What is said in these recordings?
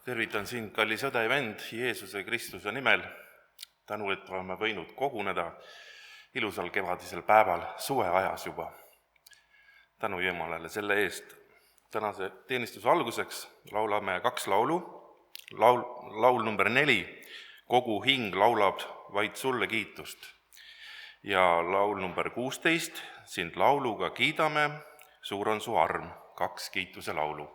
Tervitan sind, kallis õde ja vend, Jeesuse Kristuse nimel. Tänu, et oleme võinud koguneda ilusal kevadisel päeval, suveajas juba. Tänu Jumalale selle eest. Tänase teenistuse alguseks laulame 2 laulu. Laul number 4, Kogu hing laulab vaid sulle kiitust. Ja laul number 16, Sind lauluga kiidame, suur on su arm, 2 kiituse laulu.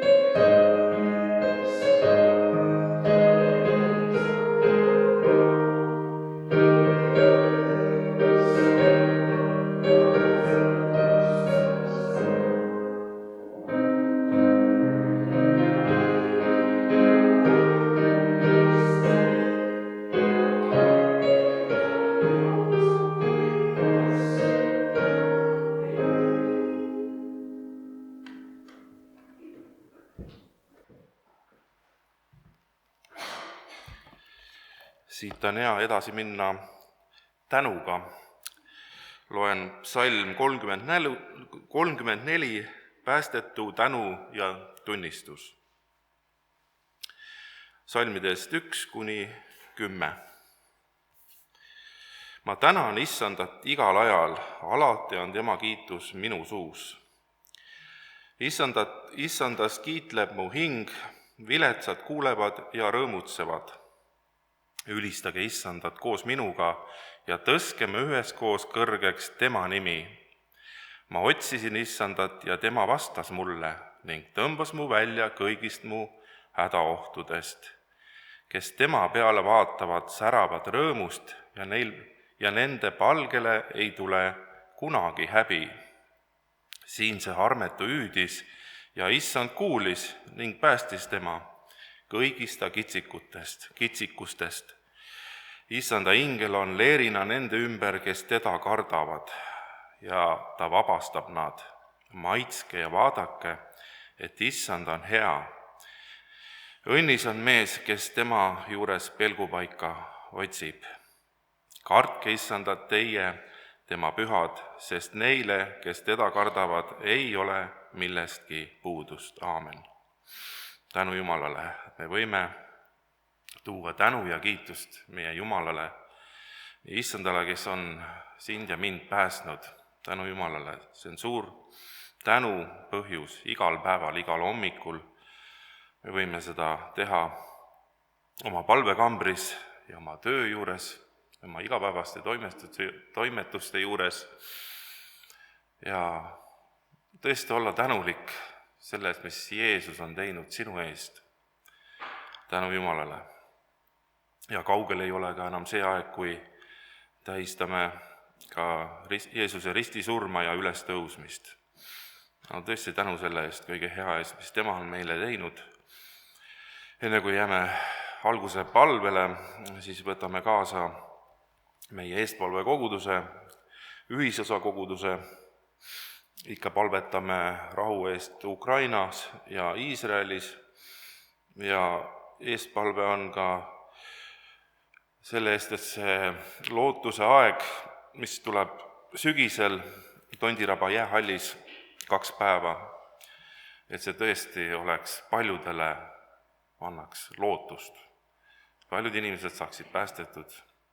Siit on hea edasi minna tänuga. Loen psalm 34, päästetu tänu ja tunnistus. Salmidest 1-10. Ma tänan Issandat igal ajal, alati on tema kiitus minu suus. Issandast kiitleb mu hing, viletsad kuulevad ja rõõmutsevad. Ülistage Issandat koos minuga ja tõskeme üheskoos kõrgeks tema nimi. Ma otsisin Issandat ja tema vastas mulle ning tõmbas mu välja kõigist mu hädaohtudest. Kes tema peale vaatavad, säravad rõõmust ja nende palgele ei tule kunagi häbi. Siin see armetu hüüdis ja Issand kuulis ning päästis tema kõigist ta kitsikustest. Issanda ingel on leerina nende ümber, kes teda kardavad, ja ta vabastab nad. Maitske ja vaadake, et Issand on hea. Õnnis on mees, kes tema juures pelgupaika otsib. Kartke Issandat teie, tema pühad, sest neile, kes teda kardavad, ei ole millestki puudust. Aamen. Tänu Jumalale, me võime tuua tänu ja kiitust meie Jumalale, Issandale, kes on sind ja mind päästnud. Tänu Jumalale, see on suur tänu põhjus igal päeval, igal hommikul. Me võime seda teha oma palvekambris ja oma töö juures, oma igapäevaste toimetuste juures ja tõesti olla tänulik selle eest, mis Jeesus on teinud sinu eest. Tänu Jumalale. Ja kaugel ei ole ka enam see aeg, kui tähistame ka Jeesuse ristisurma ja ülestõusmist. Tõesti tänu selle eest, kõige hea eest, mis tema on meile teinud. Enne kui jääme alguse palvele, siis võtame kaasa meie eestpalvekoguduse, ühisosa koguduse. Ikka palvetame rahu eest Ukrainas ja Iisraelis ja eestpalve on ka selle eest, et see lootuse aeg, mis tuleb sügisel Tondiraba jäähallis 2 päeva, et see tõesti oleks paljudele, annaks lootust. Paljud inimesed saaksid päästetud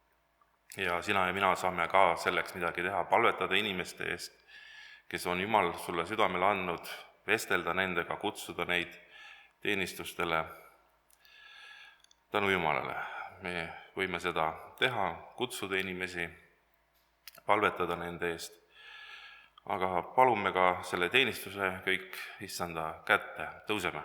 ja sina ja mina saame ka selleks midagi teha, palvetada inimeste eest, kes on Jumal sulle südamele andnud, vestelda nendega, kutsuda neid teenistustele. Tänu Jumalale, me võime seda teha, kutsuda inimesi, palvetada nende eest, aga palume ka selle teenistuse kõik Issanda kätte, tõuseme.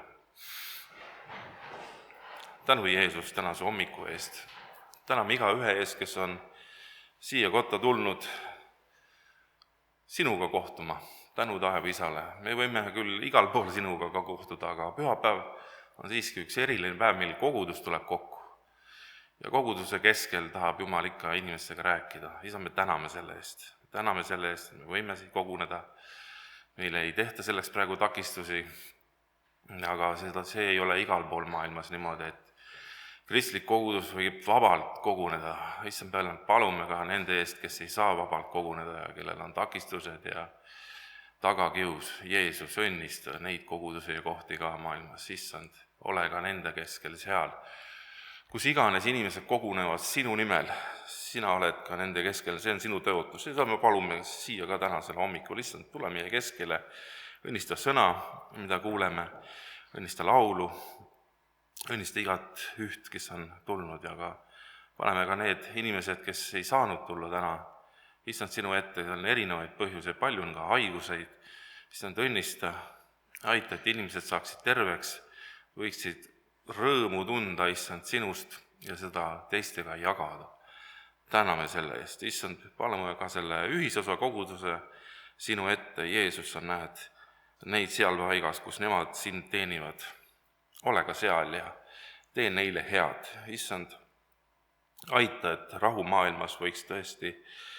Tänu Jeesus tänase hommiku eest, täname igaühe eest, kes on siia kotta tulnud sinuga kohtuma, tänu taeva Isale. Me võime küll igal pool sinuga ka kohtuda, aga pühapäev on siiski üks eriline päev, mil kogudus tuleb kokku. Ja koguduse keskel tahab Jumal ikka inimestega rääkida. Isa, me täname selle eest. Täname selle eest, et me võime siin koguneda. Meile ei tehta selleks praegu takistusi, aga see ei ole igal pool maailmas niimoodi, et kristlik kogudus võib vabalt koguneda. Issand peale palume ka nende eest, kes ei saa vabalt koguneda ja kellel on takistused ja tagakius. Jeesus, õnnista neid kogudusi ja kohti ka maailmas. Issand, ole ka nende keskel seal, kus iganes inimesed kogunevad sinu nimel. Sina oled ka nende keskel, see on sinu tõotus. Seda me palume siia ka tänasel hommikul. Issand, tule meie keskele, õnnista sõna, mida kuuleme, õnnista laulu, õnnista igat üht, kes on tulnud ja ka paneme ka need inimesed, kes ei saanud tulla täna. Issand, sinu ette on erinevaid põhjuseid, palju on ka haiguseid. Issand, õnnista aita, et inimesed saaksid terveks, võiksid rõõmu tunda, issand, sinust ja seda teistega jagada. Täname selle eest, issand, palume ka selle ühisosa koguduse sinu ette, Jeesus, sa näed neid seal paigas, kus nemad sind teenivad. Ole ka seal ja tee neile head, issand, aita, et rahu maailmas võiks tõesti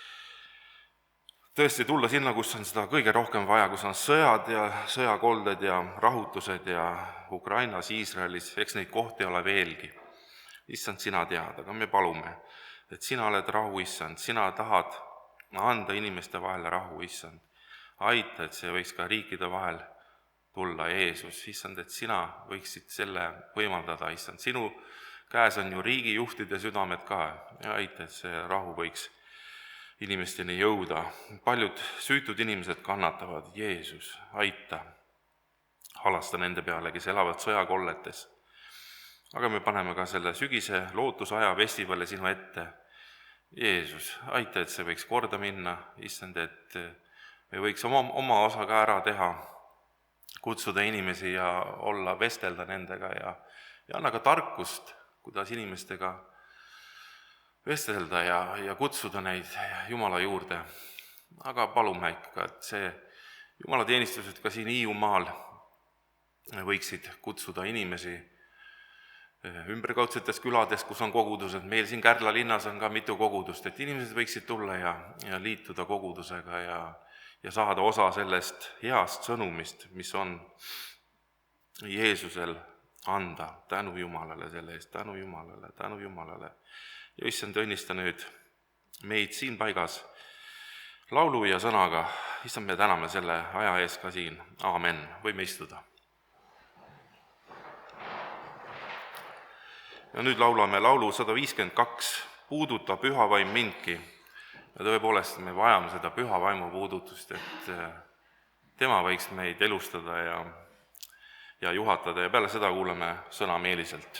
tulla sinna, kus on seda kõige rohkem vaja, kus on sõjad ja sõjakolded ja rahutused ja Ukrainas, Iisraelis, eks neid kohti ole veelgi. Issand, sina tead, aga me palume, et sina oled rahu, issand, sina tahad anda inimeste vahele rahu, issand. Aita, et see võiks ka riikide vahel tulla, Jeesus, issand, et sina võiksid selle võimaldada, issand. Sinu käes on ju riigijuhtide südamed ka ja aita, et see rahu võiks inimesteni jõuda. Paljud süütud inimesed kannatavad, Jeesus, aita, halasta nende peale, kes elavad sõjakolletes. Aga me paneme ka selle sügise lootusaja festivali sinu ette. Jeesus, aita, et see võiks korda minna, issand, et me võiks oma osa ka ära teha, kutsuda inimesi ja vestelda nendega ja anna ka tarkust, kuidas inimestega vestelda ja kutsuda neid Jumala juurde. Aga palume ikka, et see jumalateenistused ka siin Hiiumaal võiksid kutsuda inimesi ümberkaudsetes külades, kus on kogudused. Meil siin Kärla linnas on ka mitu kogudust, et inimesed võiksid tulla ja liituda kogudusega ja saada osa sellest heast sõnumist, mis on Jeesusel anda. Tänu Jumalale selle eest, tänu Jumalale. Ja issand, õnnista nüüd meid siin paigas laulu ja sõnaga. Issand, me täname selle aja ees ka siin. Aamen. Võime istuda. Ja nüüd laulame laulu 152, Puuduta püha vaim mindki. Ja tõepoolest me vajame seda püha vaimu puudutust, et tema võiks meid elustada ja juhatada ja peale seda kuulame sõna meeliselt.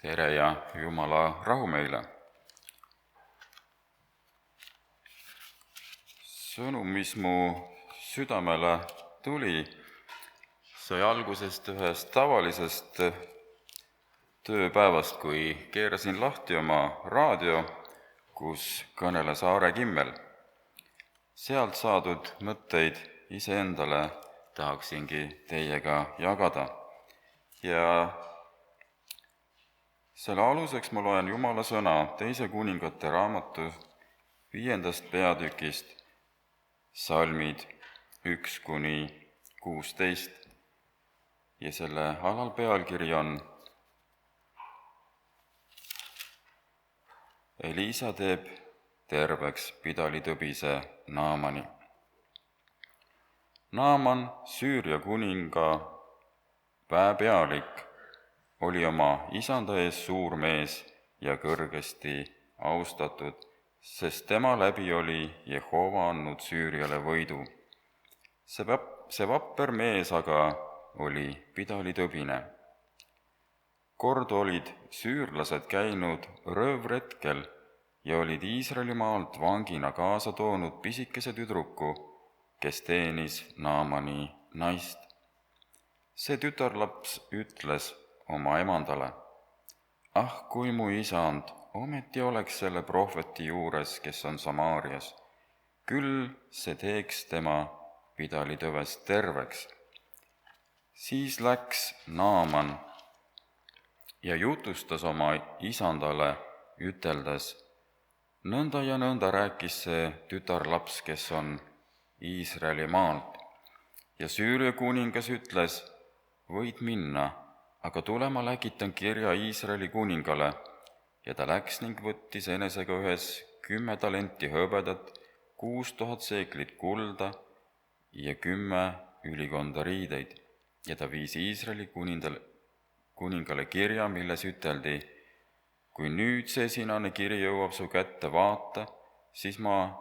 Tere ja Jumala rahu meile! Sõnum, mis mu südamele tuli, sai algusest ühest tavalisest tööpäevast, kui keerasin lahti oma raadio, kus kõneles Aare Kimmel. Sealt saadud mõtteid iseendale tahaksingi teiega jagada. Ja selle aluseks ma loen Jumala sõna 2. Kuningate raamatu 5. peatükist, salmid 1-16 ja selle alalpealkiri on Eliisa teeb terveks pidalitõbise Naamani. Naaman, Süüria kuninga väepealik, oli oma isanda ees suur mees ja kõrgesti austatud, sest tema läbi oli Jehova andnud Süüriale võidu. See vapper mees aga oli pidalitõbine. Kord olid süürlased käinud röövretkel ja olid Iisraeli maalt vangina kaasa toonud pisikese tüdruku, kes teenis Naamani naist. See tütarlaps ütles oma emandale: "Ah, kui mu isand ometi oleks selle prohveti juures, kes on Samaarias, küll see teeks tema pidalitõvest terveks." Siis läks Naaman ja jutustas oma isandale, üteldes: "Nõnda ja nõnda rääkis see tütarlaps, kes on Iisraeli maalt." Ja Süüria kuningas ütles: "Võid minna, aga tule, ma läkitan kirja Iisraeli kuningale." Ja ta läks ning võttis enesega ühes 10 talenti hõbedat, 6000 seeklit kulda ja 10 ülikonda riideid. Ja ta viis Iisraeli kuningale kirja, milles üteldi: "Kui nüüd see sinane kiri jõuab su kätte, vaata, siis ma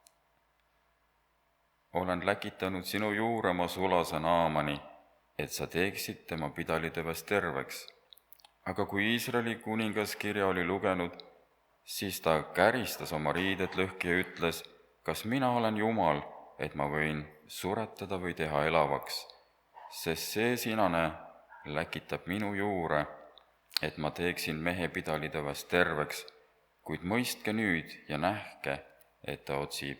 olen läkitanud sinu juurde oma sulase Naamani, et sa teeksid tema pidalitõvest terveks." Aga kui Iisraeli kuningas kirja oli lugenud, siis ta käristas oma riided lõhki ja ütles: "Kas mina olen Jumal, et ma võin suretada või teha elavaks? Sest see sinane läkitab minu juurde, et ma teeksin mehe pidalitõvest terveks, kuid mõistke nüüd ja nähke, et ta otsib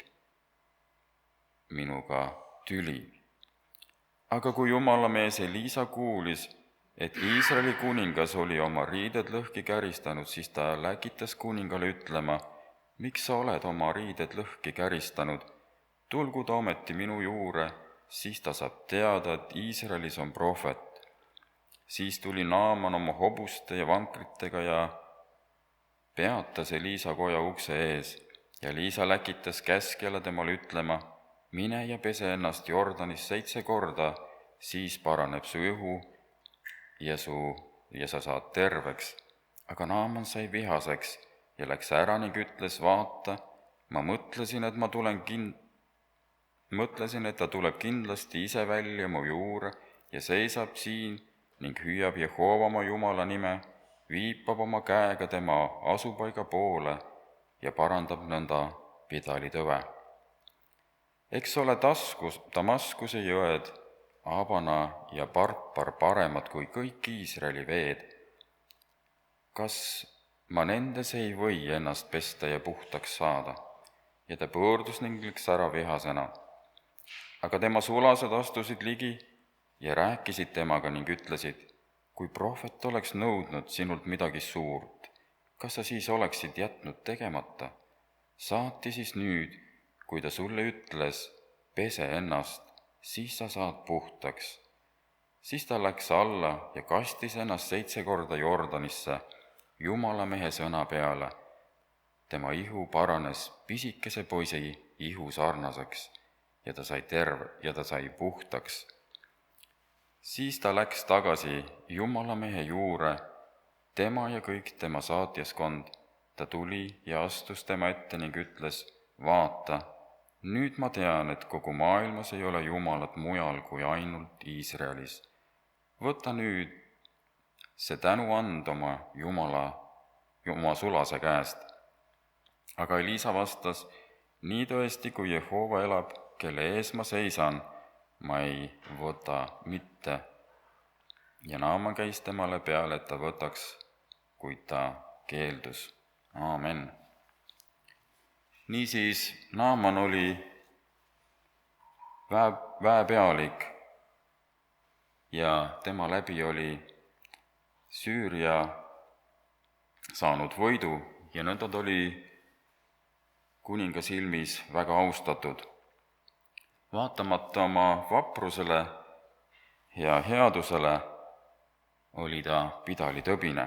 minuga tüli." Aga kui jumalamees Eliisa kuulis, et Iisraeli kuningas oli oma riided lõhki käristanud, siis ta läkitas kuningale ütlema: "Miks sa oled oma riided lõhki käristanud? Tulgu ta ometi minu juurde, siis ta saab teada, et Iisraelis on prohvet." Siis tuli Naaman oma hobuste ja vankritega ja peatas Eliisa koja ukse ees. Ja Eliisa läkitas käskjale temale ütlema: "Mine ja pese ennast Jordanis 7 korda, siis paraneb su ihu ja sa saad terveks." Aga Naaman sai vihaseks ja läks ära ning ütles: "Vaata, ma mõtlesin, et ta tuleb kindlasti ise välja mu juurde ja seisab siin ning hüüab Jehova oma Jumala nime, viipab oma käega tema asupaiga poole ja parandab nõnda pidalitõve. Eks ole Damaskuse jõed, Abana ja Parpar paremad kui kõik Iisraeli veed. Kas ma nendes ei või ennast pesta ja puhtaks saada?" Ja ta pöördus ning läks ära vihasena. Aga tema sulased astusid ligi ja rääkisid temaga ning ütlesid: "Kui prohvet oleks nõudnud sinult midagi suurt, kas sa siis oleksid jätnud tegemata? Saati siis nüüd, kui ta sulle ütles: pese ennast, siis sa saad puhtaks." Siis ta läks alla ja kastis ennast 7 korda Jordanisse Jumala mehe sõna peale. Tema ihu paranes pisikese poisi ihu sarnaseks ja ta sai puhtaks. Siis ta läks tagasi Jumala mehe juurde, tema ja kõik tema saatjaskond. Ta tuli ja astus tema ette ning ütles: "Vaata, nüüd ma tean, et kogu maailmas ei ole Jumalat mujal kui ainult Iisraelis. Võta nüüd see tänuand oma oma sulase käest. Aga Elisa vastas, nii tõesti, kui Jehova elab, kelle ees ma seisan, ma ei võta mitte. Ja Naaman käis temale peale, et ta võtaks, kuid ta keeldus. Aamen. Niisiis, Naaman oli väepealik ja tema läbi oli Süüria saanud võidu ja nõnda ta oli kuninga silmis väga austatud. Vaatamata oma vaprusele ja headusele oli ta pidalitõbine.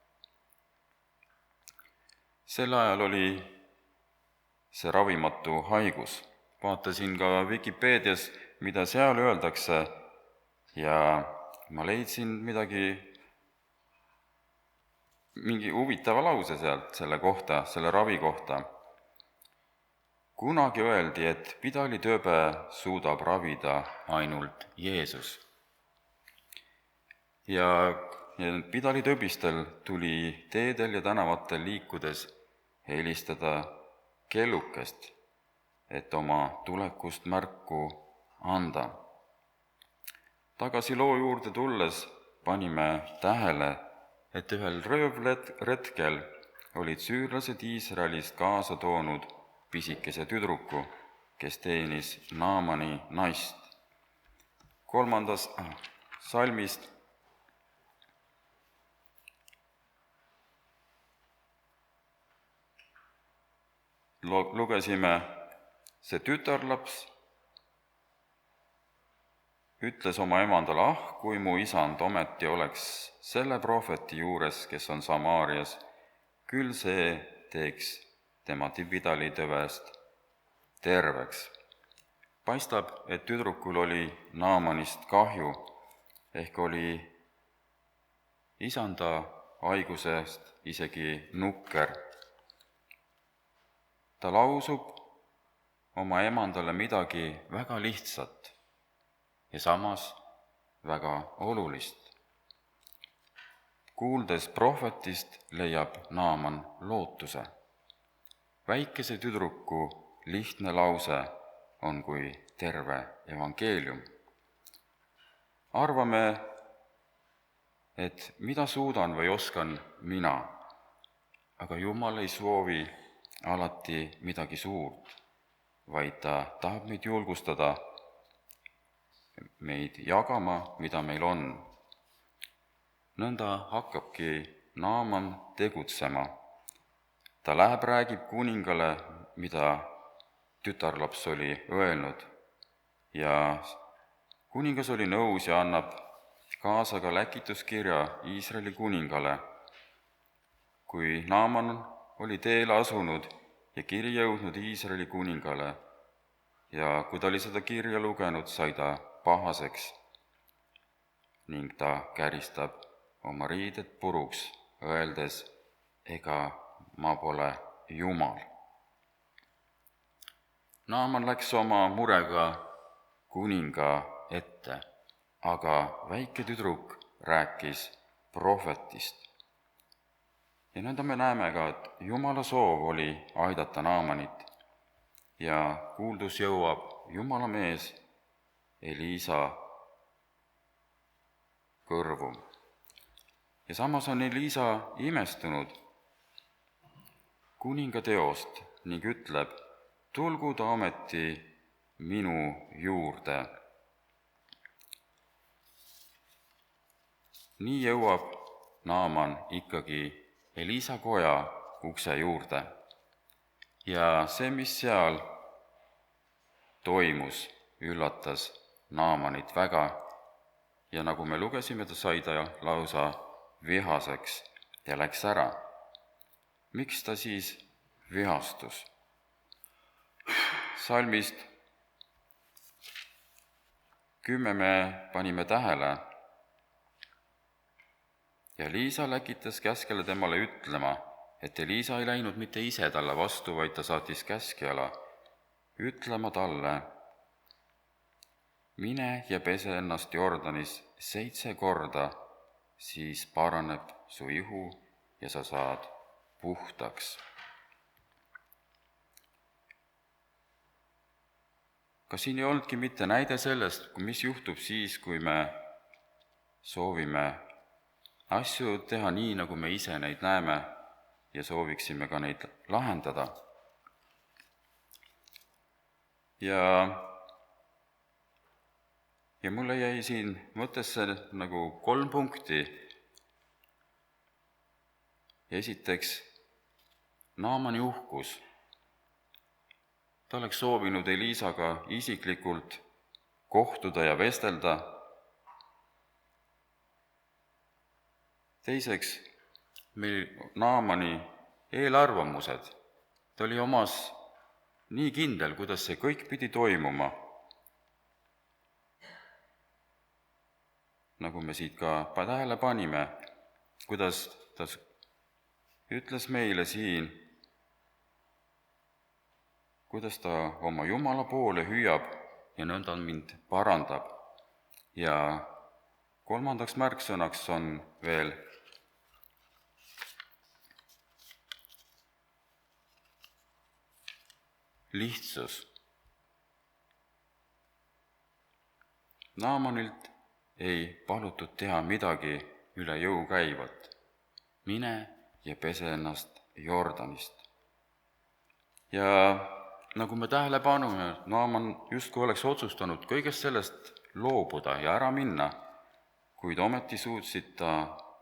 Sel ajal oli see ravimatu haigus. Vaatasin ka Vikipeedias, mida seal öeldakse, ja ma leidsin mingi huvitava lause sealt selle kohta, selle ravi kohta. Kunagi öeldi, et pidalitõbe suudab ravida ainult Jeesus. Ja pidalitõbistel tuli teedel ja tänavatel liikudes helistada kellukest, et oma tulekust märku anda. Tagasi loo juurde tulles panime tähele, et ühel röövretkel olid süürlased Iisraelist kaasa toonud pisikese tüdruku, kes teenis Naamani naist. 3. salmist lugesime, see tütarlaps ütles oma emandale, kui mu isand ometi oleks selle prohveti juures, kes on Samaarias, küll see teeks tema pidalitõvest terveks. Paistab, et tüdrukul oli Naamanist kahju, ehk oli isanda haigusest isegi nukker. Ta lausub oma emandale midagi väga lihtsat ja samas väga olulist. Kuuldes prohvetist leiab Naaman lootuse. Väikese tüdruku lihtne lause on kui terve evangeelium. Arvame, et mida suudan või oskan mina, aga Jumal ei soovi alati midagi suurt, vaid ta tahab meid julgustada, meid jagama, mida meil on. Nõnda hakkabki Naaman tegutsema. Ta läheb, räägib kuningale, mida tütarlaps oli öelnud, ja kuningas oli nõus ja annab kaasa ka läkituskirja Iisraeli kuningale. Kui Naaman oli teele asunud ja kiri jõudnud Iisraeli kuningale ja kui ta oli seda kirja lugenud, sai ta pahaseks ning ta käristab oma riided puruks, öeldes, ega ma pole Jumal. Naaman läks oma murega kuninga ette, aga väike tüdruk rääkis prohvetist. Ja nõnda me näeme ka, et Jumala soov oli aidata Naamanit ja kuuldus jõuab Jumala mees Elisa kõrvu. Ja samas on Elisa imestunud kuninga teost ning ütleb, tulgu ta ometi minu juurde. Nii jõuab Naaman ikkagi Elisa koja ukse juurde. Ja see, mis seal toimus, üllatas Naamanit väga ja nagu me lugesime, ta sai ta lausa vihaseks ja läks ära. Miks ta siis vihastus? Salmist 10 me panime tähele, ja Elisa läkitas käskele temale ütlema, et Elisa ei läinud mitte ise talle vastu, vaid ta saatis käskjala ütlema talle, mine ja pese ennast Jordanis 7 korda, siis paraneb su ihu ja sa saad puhtaks. Kas siin ei olnudki mitte näide sellest, mis juhtub siis, kui me soovime asju teha nii, nagu me ise neid näeme ja sooviksime ka neid lahendada? Ja mulle jäi siin mõttesse nagu 3 punkti. Esiteks, Naamani uhkus. Ta oleks soovinud Eliisaga isiklikult kohtuda ja vestelda. Teiseks, meil Naamani eelarvamused. Ta oli omas nii kindel, kuidas see kõik pidi toimuma. Nagu me siit ka tähele panime, kuidas ta ütles meile siin, kuidas ta oma Jumala poole hüüab ja nõnda mind parandab. Ja 3. märksõnaks on veel lihtsus. Naamanilt ei palutud teha midagi üle jõu käivat. Mine ja pese ennast Jordanist. Ja nagu me tähele paneme, Naaman justkui oleks otsustanud kõigest sellest loobuda ja ära minna, kuid ometi suutsid ta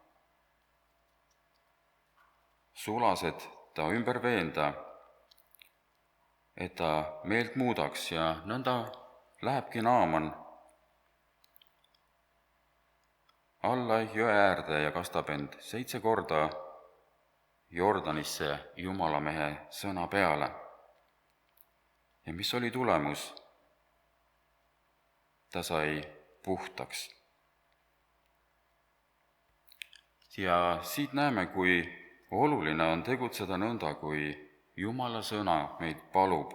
sulased ta ümber veenda, et ta meelt muudaks ja nõnda lähebki Naaman alla jõe äärde ja kastab end 7 korda Jordanisse Jumala mehe sõna peale. Ja mis oli tulemus? Ta sai puhtaks. Ja siit näeme, kui oluline on tegutseda nõnda, kui Jumala sõna meid palub.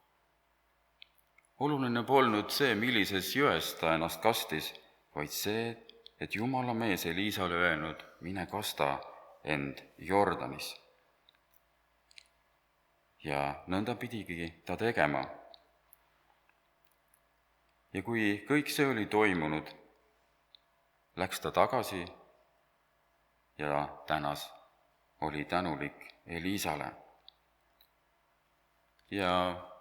Oluline polnud see, millises jões ta ennast kastis, vaid see, et Jumala mees Eliisale öelnud, mine kasta end Jordanis. Ja nõnda pidigi ta tegema. Ja kui kõik see oli toimunud, läks ta tagasi ja tänas, oli tänulik Eliisale. Ja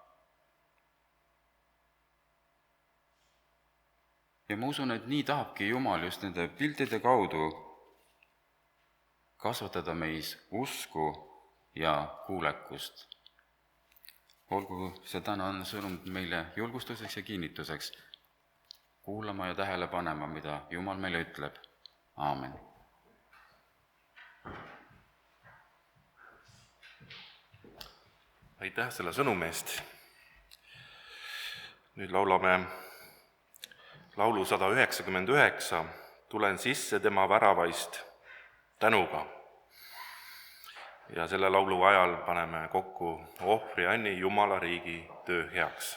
ma usun, et nii tahabki Jumal just nende piltide kaudu kasvatada meis usku ja kuulekust. Olgu see tänane sõnum meile julgustuseks ja kinnituseks, kuulama ja tähele panema, mida Jumal meile ütleb. Aamen. Aitäh selle sõnumi eest. Nüüd laulame laulu 199, tulen sisse tema väravaist tänuga. Ja selle laulu ajal paneme kokku ohvri Anni Jumala riigi töö heaks.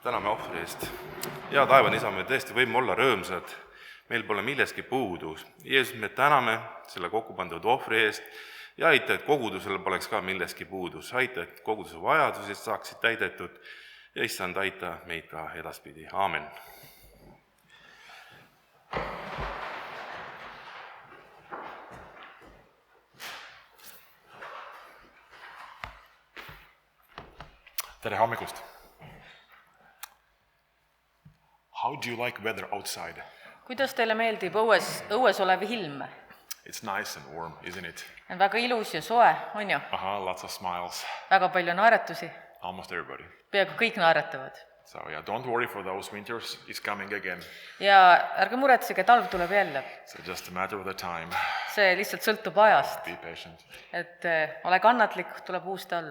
täname ohvri eest. Hea taevane isa, me tõesti võime olla rõõmsad, meil pole milleski puudu. Jeesus, me täname selle kokku pandud ohvri eest ja aita, et kogudusel poleks ka milleski puudus. Aita, et koguduse vajadused saaksid täidetud ja issand, aita meid ka edaspidi. Aamen. Tere hommikust! How do you like weather outside? Kuidas teile meeldib õues olev ilm? It's nice and warm, isn't it? On väga ilus ja soe, on ju? Lots of smiles. Väga palju naeratusi. Almost everybody. Peaaegu kõik naeratavad. So yeah, don't worry for those winters. It's coming again. Ja ärge muretsege, talv tuleb jälle. So just a matter of the time. See lihtsalt sõltub ajast. Be patient. Et ole kannatlik, tuleb uus talv.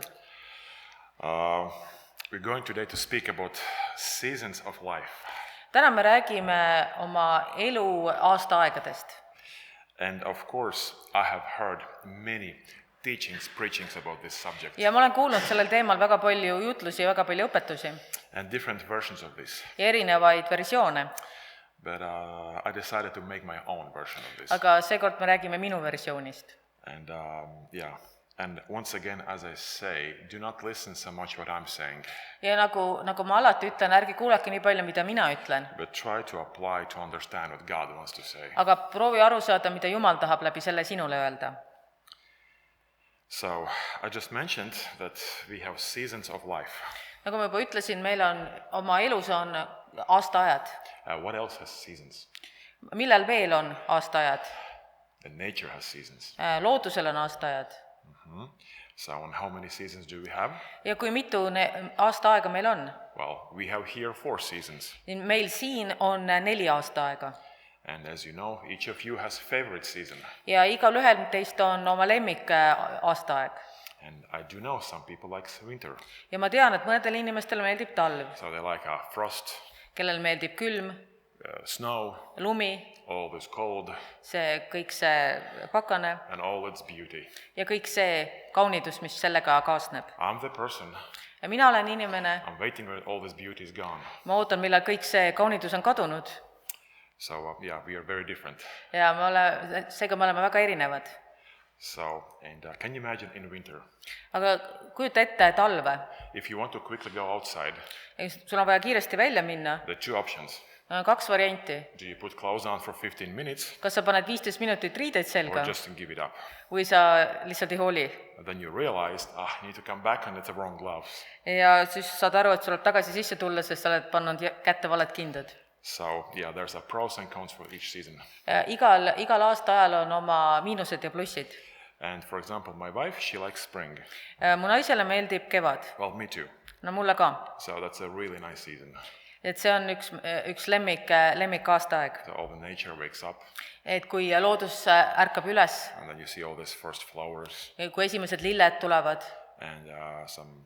We're going today to speak about seasons of life. Täna me räägime oma elu aastaaegadest. And of course, I have heard many teachings, preachings about this subject. Ja ma olen kuulnud sellel teemal väga palju jutlusi ja väga palju õpetusi. And different versions of this. Ja erinevaid versioone. But I decided to make my own version of this. Aga seekord me räägime minu versioonist. And And once again, as I say, do not listen so much what I'm saying. Ja nagu ma alati ütlen, ärge kuulake nii palju, mida mina ütlen. But try to apply to understand what God wants to say. Aga proovi aru saada, mida Jumal tahab läbi selle sinule öelda. So, I just mentioned that we have seasons of life. Nagu ma juba ütlesin, meil on oma elus on aastaajad. What else has seasons? Millel veel on aastaajad? And nature has seasons. Loodusel on aastaajad. So, and how many seasons do we have? Ja kui mitu aastaaega meil on? Well, we have here 4 seasons. Meil siin on 4 aastaaega. And as you know, each of you has favorite season. Ja igal ühel teist on oma lemmik aastaaeg. And I do know some people like winter. Ja ma tean, et mõnedel inimestel meeldib talv. So they like frost, kellel meeldib külm, snow, lumi, all this cold, kõik see pakane and all its beauty. ja kõik see kaunidus, mis sellega kaasneb. I'm the person, Ja mina olen inimene, I'm waiting when all this beauty is gone. ma ootan, millal kõik see kaunidus on kadunud. So yeah, we are very different. Ja seega me oleme väga erinevad. So, and can you imagine in winter, Aga kujuta ette talve. if you want to quickly go outside, Sul on vaja kiiresti välja minna. the 2 options. 2 varianti. Do you put clothes on for 15 minutes Kas sa paned 15 minutit riideid or selga just give it up? või sa lihtsalt ei hooli. And then you realize, I need to come back and it's the wrong gloves. Ja siis saad aru, et tuleb tagasi sisse tulla, sest sa oled pannud kätte valed kindad. So yeah, there's a pros and cons for each season. Igal aastaajal on oma miinused ja plussid. And for example, my wife, she likes spring. Mu naisele meeldib kevad. Well, me too. No mulle ka. So that's a really nice season. Et see on üks lemmik aastaaeg. So all the nature wakes up Et kui loodus ärkab üles, and then you see all these first flowers kui esimesed lilled tulevad and some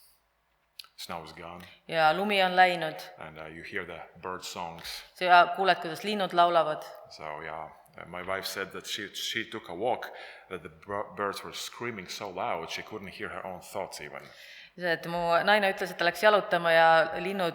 snow is gone ja lumi on läinud, and you hear the bird songs. sa kuuled, kuidas linnud laulavad. So yeah, my wife said that she took a walk, that the birds were screaming so loud she couldn't hear her own thoughts even. Et mu naine ütles, et ta läks jalutama ja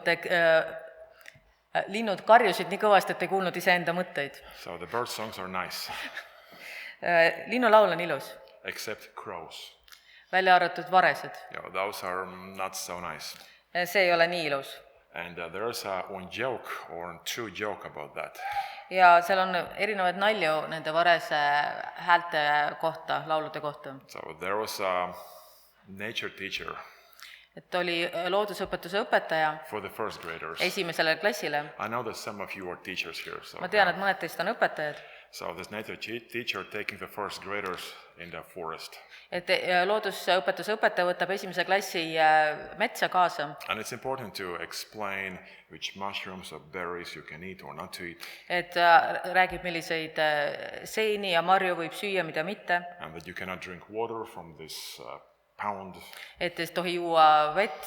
linnud karjusid nii kõvasti, et ei kuulnud iseenda mõtteid. So the bird songs are nice, Linnulaul on ilus, except crows. välja arvatud varesed. Yeah, those are not so nice. See ei ole nii ilus. And there's one joke or two joke about that. Ja seal on erinevaid nalju nende varese häälte kohta, laulude kohta. So there was a nature teacher Et oli loodusõpetuse õpetaja for the first graders. esimesele klassile. I know that some of you are teachers here. So, Ma tean, et mõned teist on õpetajad. so this nature teacher taking the first graders in the forest. Et loodusõpetuse õpetaja võtab esimese klassi metsa kaasa. And it's important to explain which mushrooms or berries you can eat or not to eat. Et räägib, milliseid seeni ja marju võib süüa, mida mitte. And that you cannot drink water from this pound. Et ei tohi juua vett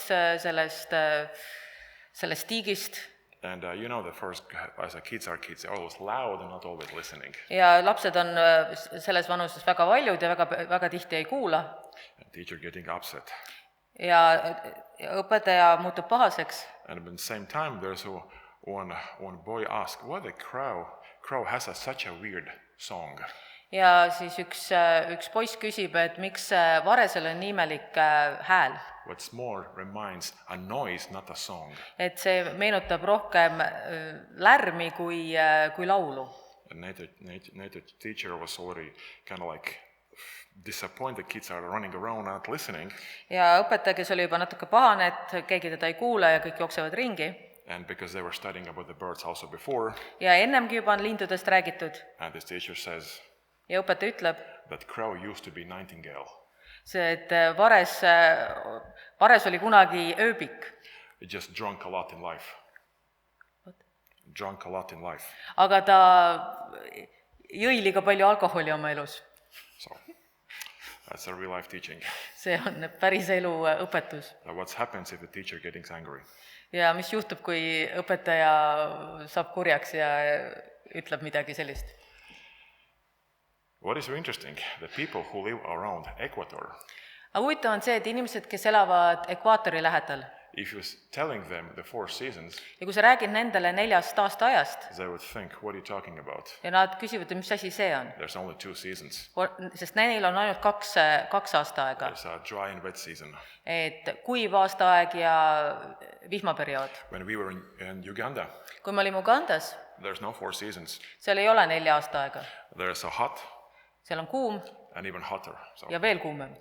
sellest tiigist. And you know the first, as a kids are kids, they're always loud and not always listening. Ja lapsed on selles vanuses väga valjud ja väga tihti ei kuula. And teacher getting upset. ja õpetaja muutub pahaseks And at the same time, there's one boy asked, why the crow has such a weird song. ja siis üks poiss küsib, et miks varesel on nii imelik hääl. What's more reminds a noise, not a song. Et see meenutab rohkem lärmi kui laulu. And nature teacher was already kind of like disappointed kids are running around not listening. Ja õpetaja, kes oli juba natuke pahane, et keegi teda ei kuule ja kõik jooksevad ringi. And because they were studying about the birds also before, Ja ennemgi juba on lindudest räägitud. and this teacher says Ja õpetaja ütleb, that crow used to be nightingale. see, et vares oli kunagi ööbik, It just drunk a lot in life. Drunk a lot in life. aga ta jõi liiga palju alkoholi oma elus. So that's a real life teaching. See on päris elu õpetus. What happens if the teacher getting angry? Ja mis juhtub, kui õpetaja saab kurjaks ja ütleb midagi sellist? What is so interesting, the people who live around equator, Aga huvitav on see, et inimesed, kes elavad ekvaatori lähedal if you're telling them the 4 seasons, ja kui sa räägid nendele 4 aastaajast they would think, what are you talking about? ja nad küsivad, et mis asi see on, There's only 2 seasons. sest neil on ainult kaks aastaaega, There's a dry and wet season. et kuiv aastaaeg ja vihmaperiood. When we were in Uganda, Kui me olime Ugandas, there's no 4 seasons. seal ei ole 4 aastaaega, There's a hot seal on kuum and even hotter. ja veel kuumem.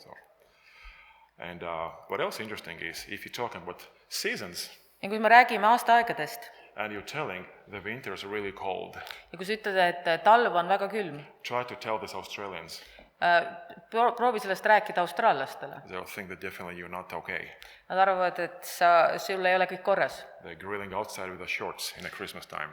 And what else interesting is, if you're talking about seasons, Ja kui me räägime aastaaegadest and you're telling the winter is really cold, ja kui sa ütled, et talv on väga külm, try to tell these Australians. proovi sellest rääkida austraallastele. They'll think that definitely you're not okay. Nad arvavad, et sul ei ole kõik korras. They're grilling outside with the shorts in the Christmas time.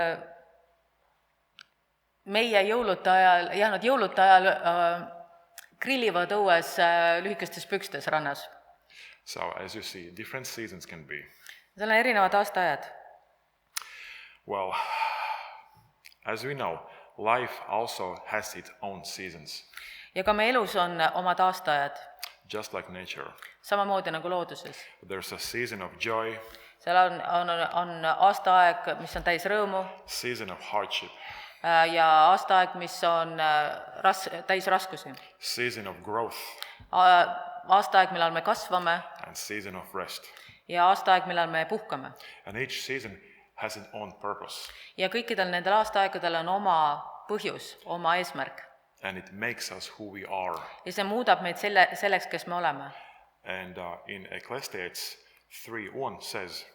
Meie nad jõulude ajal grillivad õues lühikestes pükstes rannas. So as you see, different seasons can be. Seal on erinevad aastaajad. Well, as we know, life also has its own seasons, Ja ka meie elus on omad aastaajad, just like nature. samamoodi nagu looduses. There's a season of joy, Seal on aastaaeg, mis on täis rõõmu season of hardship, ja aastaaeg, mis on täis raskusi. season of growth, Aastaaeg, millal me kasvame and season of rest. ja aastaaeg, millal me puhkame. And each season has its own purpose, Ja kõikidel nendel aastaaegadel on oma põhjus, oma eesmärk. and it makes us who we are. Ja see muudab meid selleks, kes me oleme. And in Ecclesiastes 3:1 says,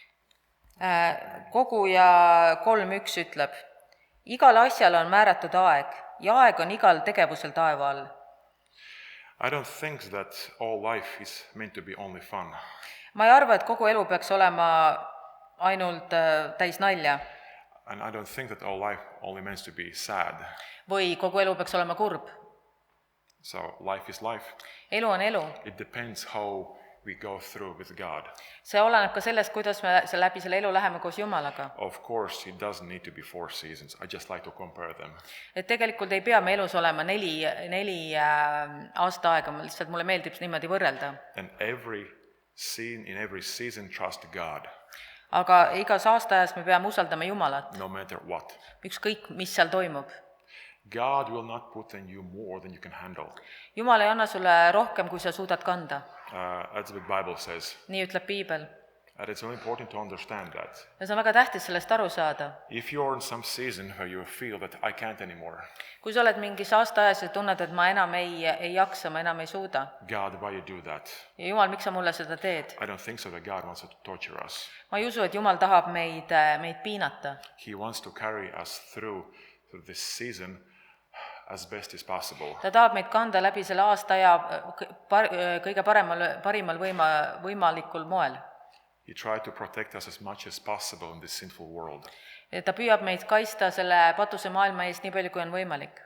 Kogu ja 3.1 ütleb, igal asjal on määratud aeg ja aeg on igal tegevusel taeva all. I don't think that all life is meant to be only fun. Ma ei arva, et kogu elu peaks olema ainult täis nalja And I don't think that all life only meant to be sad. või kogu elu peaks olema kurb. So life is life. Elu on elu. It depends how we go through with God. See oleneb ka sellest, kuidas me läbi selle elu läheme koos Jumalaga. Of course, it doesn't need to be 4 seasons. I just like to compare them. Et tegelikult ei pea me elus olema neli aastaaega, lihtsalt mulle meeldib niimoodi võrrelda. And in every season, trust God, Aga igas aastaajas me peame usaldama Jumalat, no matter what. ükskõik, mis seal toimub. God will not put in you more than you can handle. Jumal ei anna sulle rohkem, kui sa suudad kanda. That's what the Bible says. Nii ütleb piibel. And it's really important to understand that. Ja see on väga tähtis sellest aru saada. If you're in some season where you feel that I can't anymore, Kui sa oled mingis aastaajas ja tunned, et ma enam ei jaksa, ma enam ei suuda. God, why you do that? Ja Jumal, miks sa mulle seda teed? I don't think so that God wants to torture us. Ma ei usu, et Jumal tahab meid piinata. He wants to carry us through this season as best as possible. Ta tahab meid kanda läbi selle aastaaja kõige parimal võimalikul moel. He tried to protect us as much as possible in this sinful world. Ta püüab meid kaitsta selle patuse maailma eest nii palju, kui on võimalik.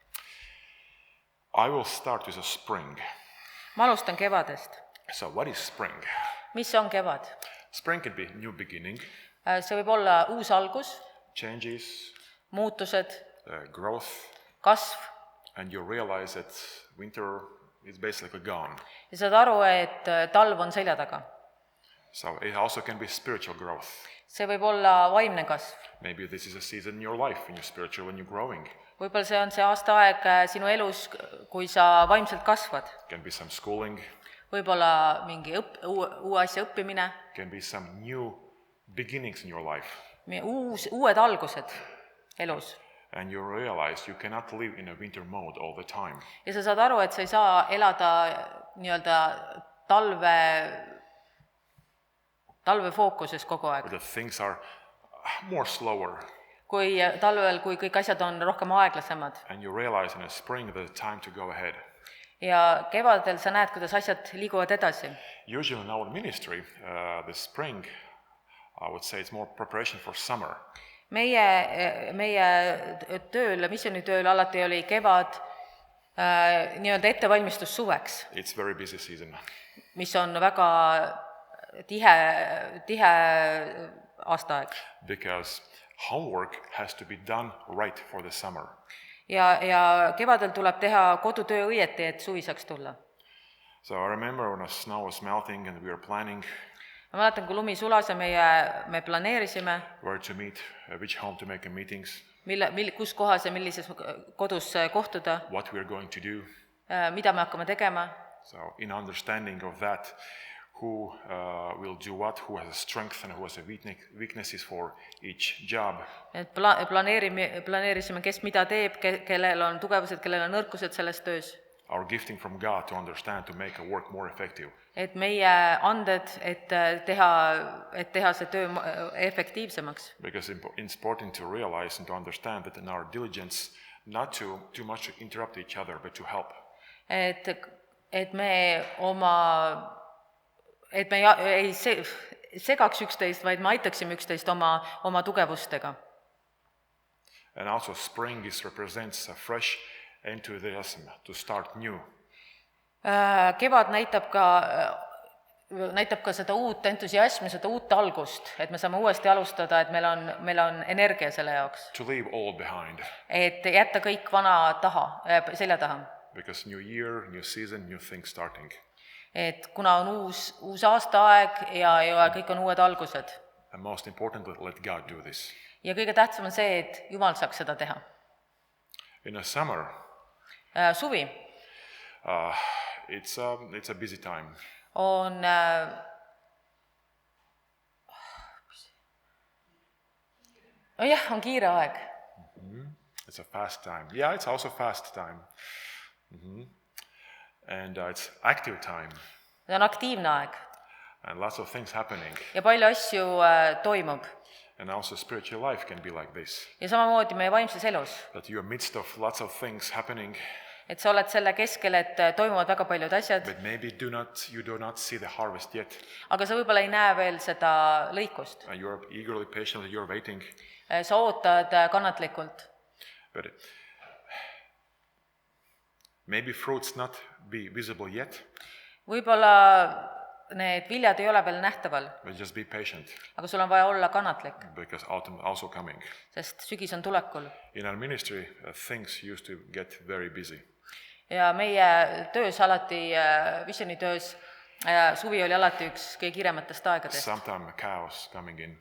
I will start with a spring. Ma alustan kevadest. So what is spring? Mis on kevad? Spring can be new beginning, See võib olla uus algus, changes, muutused, growth, kasv and you realize that winter is basically gone. ja saad aru, et talv on selja taga. So it also can be spiritual growth. See võib olla vaimne kasv. Maybe this is a season in your life when you're spiritual, when you're growing. Võib-olla see on see aastaaeg sinu elus, kui sa vaimselt kasvad. Can be some schooling, Võib-olla mingi uue asja õppimine, can be some new beginnings in your life. uued algused elus. And you realize you cannot live in a winter mode all the time. Ja sa saad aru, et sa ei saa elada nii-öelda talve fookuses kogu aeg. But the things are more slower. Kui talvel, kui kõik asjad on rohkem aeglasemad. And you realize in the spring that it's time to go ahead. Ja kevadel sa näed, kuidas asjad liiguvad edasi. Usually in our ministry, the spring, I would say it's more preparation for summer. Meie tööl, missioonitööl alati oli kevad nii-öelda ettevalmistus suveks, It's very busy season. mis on väga tihe aastaaeg. Because homework has to be done right for the summer. Ja kevadel tuleb teha kodutöö õieti, et suvi saaks tulla. So I remember when the snow was melting and we were planning Ma mäletan, kui lumi sulas ja me planeerisime, where to meet, which home to make a meetings, kus kohas ja millises kodus kohtuda, what we are going to do. mida me hakkame tegema. So in understanding of that, who will do what, who has a strength and who has a weaknesses for each job. Et planeerisime, kes mida teeb, kellel on tugevused, kellel on nõrkused selles töös. Our gifting from God to understand, to make a work more effective. Et meie anded, et teha see töö efektiivsemaks. Because it's important to realize and to understand that in our diligence, not to too much interrupt each other, but to help. Et me ei segaks üksteist, vaid me aitaksime üksteist oma tugevustega. And also spring represents a fresh enthusiasm to start new. Kevad näitab ka seda uut entusiasmi, seda uut algust, et me saame uuesti alustada, et meil on energia selle jaoks. To leave all behind. Et jätta kõik vana selja taha. Because new year, new season, new things starting. Et kuna on uus aastaaeg ja kõik on uued algused. And most importantly, let God do this. Ja kõige tähtsam on see, et Jumal saaks seda teha. In a summer, Suvi it's a busy time. on on kiire aeg. It's a fast time. Yeah, it's also fast time. And it's active time. See on aktiivne aeg And lots of things happening. ja palju asju toimub. And also spiritual life can be like this. Ja samamoodi meie vaimses elus. That you're midst of lots of things happening, Et sa oled selle keskel, et toimuvad väga paljud asjad, but maybe you do not see the harvest yet. aga sa võib-olla ei näe veel seda lõikust. And you're eagerly, patiently, you're waiting. Sa ootad kannatlikult. But maybe fruits not be visible yet, Võib-olla need viljad ei ole veel nähtaval, but just be patient aga sul on vaja olla kannatlik, because autumn also coming. sest sügis on tulekul. In our ministry, things used to get very busy. Ja meie töös alati, visioonitöös, suvi oli alati üks kõige kiirematest aegadest. Sometimes chaos coming in.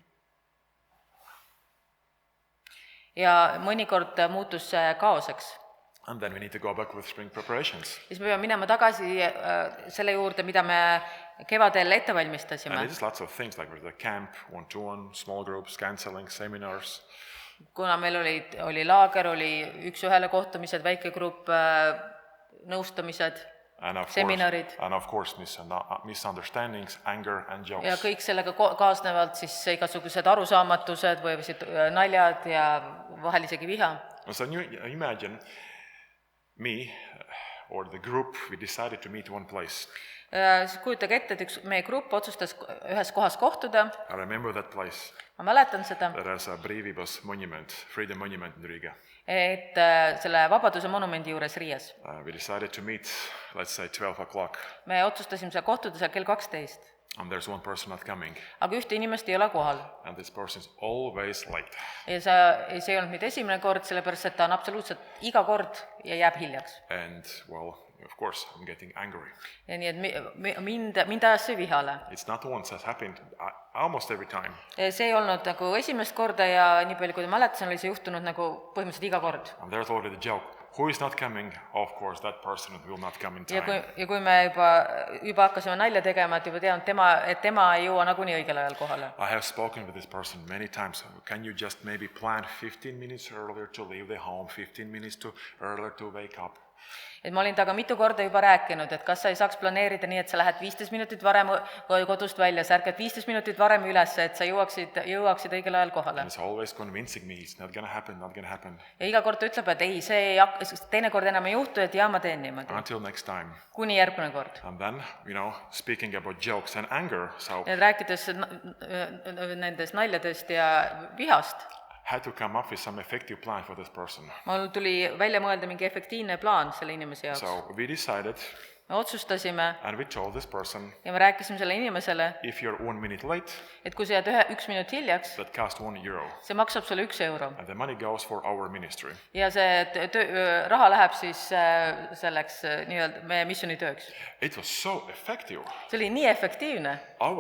Ja mõnikord muutus see kaoseks. And then we need to go back with spring preparations. Siis me peame minema tagasi selle juurde, mida me kevadel ette And valmistasime. it is lots of things like with the camp, one-to-one, small groups, counseling, seminars. Kuna meil oli laager, oli üks-ühele kohtumised, väike grupp, nõustamised, seminarid. And of course misunderstandings, anger and jokes. Ja kõik sellega kaasnevalt siis igasugused arusaamatused või naljad ja vahel isegi viha. So you imagine me or the group, we decided to meet one place. Siis kujutage ette, et meie grupp otsustas ühes kohas kohtuda. I remember that place. Ma mäletan seda, There is a Brivibos monument, Freedom Monument in Riga. et selle Vabaduse monumendi juures Riias. We decided to meet, let's say 12 o'clock. Me otsustasime seal kohtuda seal kell 12, And there's one person not coming. aga ühte inimest ei ole kohal. And this person is always late. Ja see ei olnud mitte esimene kord, sellepärast et ta on absoluutselt iga kord ja jääb hiljaks. And, well, of course, I'm getting angry. ja nii, et mind ajas see vihale. It's not once, has happened almost every time. See ei olnud nagu esimest korda ja nii palju, kui mäletasin, oli see juhtunud nagu põhimõtteliselt iga kord. And there's already the joke. Who is not coming? Of course, that person will not come in Ja time. kui me juba hakkasime nalja tegema, et juba tean, et tema ei jõua nagunii õigel ajal kohale. I have spoken with this person many times. Can you just maybe plan 15 minutes earlier to leave the home, 15 minutes earlier to wake up? Et ma olin taga mitu korda juba rääkinud, et kas sa ei saaks planeerida nii, et sa lähed 15 minutit varem kodust välja, sa ärkad 15 minutit varem üles, et sa jõuaksid õigel ajal kohale. And it's always convincing me it's not going to happen, not going to happen. Ja iga kord ta ütleb, et ei, see teinekord enam ei juhtu, et ma teen niimoodi. Until next time. Kuni järgmine kord. And then, speaking about jokes and anger, so Ja rääkides nendest naljadest ja vihast, had to come up with some effective plan for this person. mul tuli välja mõelda mingi efektiivne plaan selle inimese jaoks. So we decided Me otsustasime and we told this person, ja me rääkisime selle inimesele, if you're 1 minute late, et kui sa jääd üks minut hiljaks, that costs €1. see maksab sulle 1 euro. And the money goes for our ministry. Ja see raha läheb siis selleks nii-öelda meie missioonitööks. It was so effective. See oli nii efektiivne.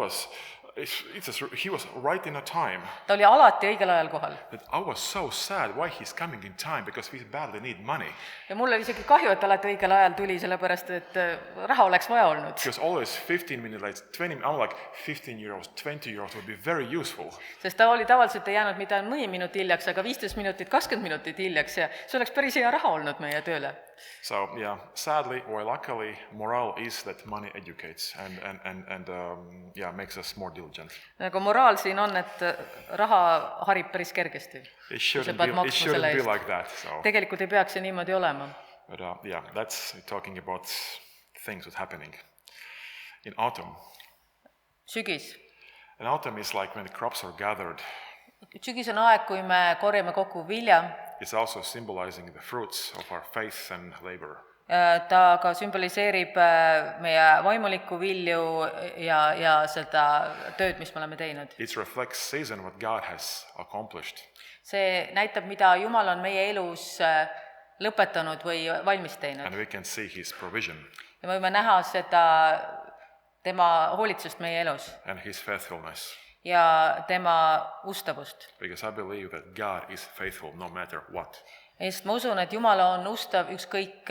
He was right in a time. Ta oli alati õigel ajal kohal. That I was so sad why he's coming in time because we badly need money. Ja mul oli isegi kahju, et alati õigel ajal tuli, sellepärast et raha oleks vaja olnud. Because always 15 minutes late, 20, I'm like €15, €20 would be very useful. Sest ta oli tavaliselt ei jäänud mitte mõni minut hiljaks, aga 15 minutit, 20 minutit hiljaks ja see oleks päris hea raha olnud meie tööle. So yeah, sadly or luckily, morale is that money educates and makes us more diligent. Nagu moraal siin on, et raha harib päris kergesti. It shouldn't be like that. So. Tegelikult ei peaks see niimoodi olema. But that's talking about things that's happening. In autumn. Sügis. And autumn is like when the crops are gathered. Sügis on aeg, kui me korjame kokku vilja. It's also symbolizing the fruits of our faith and labor. Ta ka sümboliseerib meie vaimulikku vilju ja seda tööd, mis me oleme teinud. It reflects season what God has accomplished. See näitab, mida Jumal on meie elus lõpetanud või valmis teinud. And we can see his provision. Ja me võime näha seda tema hoolitsust meie elus. And his faithfulness. Ja tema ustavust. Because I believe that God is faithful no matter what. Sest ma usun, et Jumal on ustav ükskõik,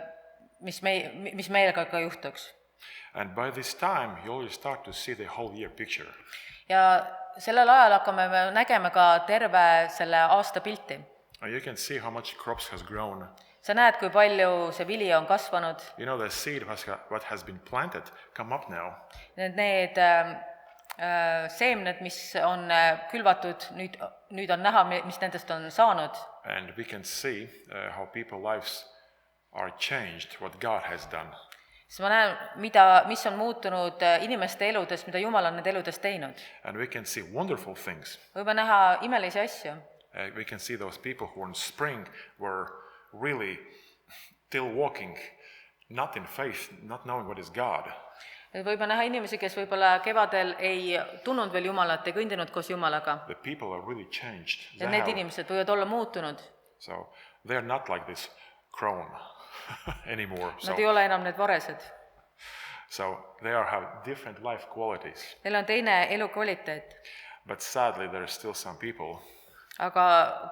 mis meiega ka juhtuks. And by this time, you already start to see the whole year picture. Ja sellel ajal hakkame me nägema ka terve selle aasta pilti. And you can see how much crops has grown. Sa näed, kui palju see vili on kasvanud. The seed what has been planted come up now. Need seemned, mis on külvatud, nüüd on näha, mis nendest on saanud. And we can see how people's lives are changed, what God has done. Siis ma näen, mis on muutunud inimeste eludest, mida Jumal on nende eludest teinud. And we can see wonderful things. Võime näha imelisi asju. We can see those people who in spring were really still walking, not in faith, not knowing what is God. Võime näha inimesi, kes võib-olla kevadel ei tunnud veel Jumalat, ei kõndinud koos Jumalaga. The people are really changed. Ja need inimesed võivad olla muutunud. So they are not like this crone anymore. Nad ei ole enam need varesed. So they have different life qualities. Neil on teine elukvaliteet. But sadly there are still some people. Aga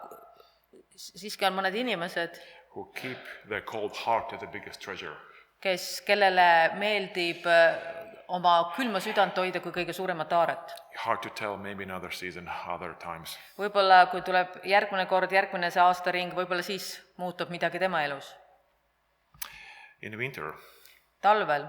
siiski on mõned inimesed, who keep their cold heart as the biggest treasure. Kellele meeldib oma külma südant hoida kui kõige suuremat aaret. Hard to tell, maybe another season, other times. Võib-olla kui tuleb järgmine kord, järgmine see aastaring, võib-olla siis muutub midagi tema elus. In winter. Talvel.